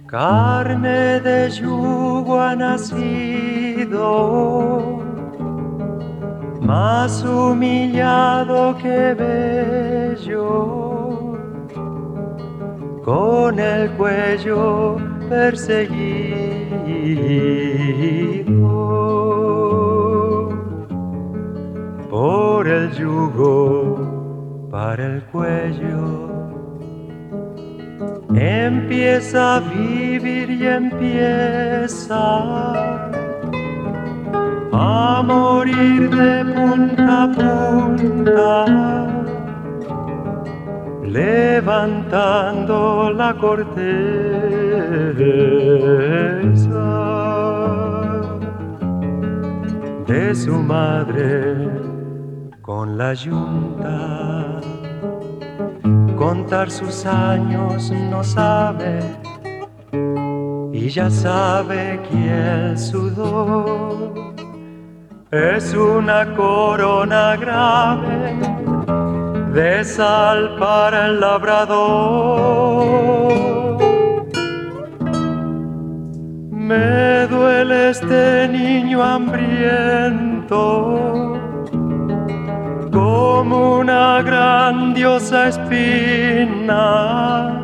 Carne de yugo ha nacido, más humillado que bello, con el cuello perseguido, por el yugo para el cuello. Empieza a vivir y empieza a morir de punta a punta, levantando la corteza de su madre con la yunta. Contar sus años no sabe, y ya sabe que el sudor es una corona grave de sal para el labrador. Me duele este niño hambriento, como una grandiosa espina,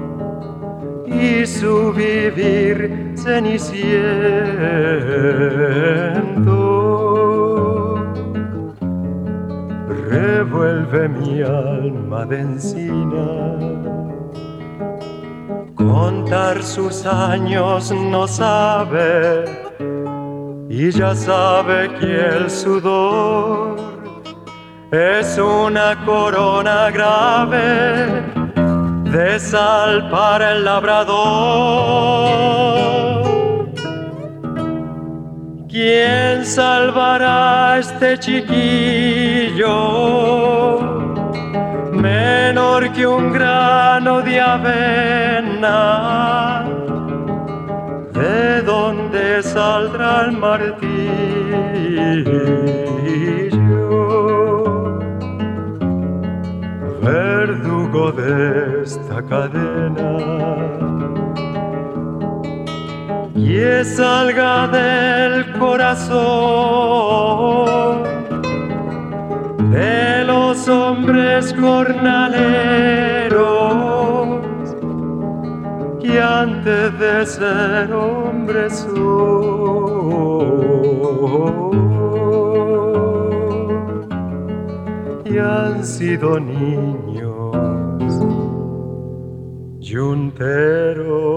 y su vivir ceniciento revuelve mi alma de encina. Contar sus años no sabe, y ya sabe que el sudor es una corona grave de sal para el labrador. ¿Quién salvará a este chiquillo, menor que un grano de avena? ¿De dónde saldrá el martillo, verdugo de esta cadena? Que salga del corazón de los hombres jornaleros, que antes de ser hombres son, y han sido niños yunteros.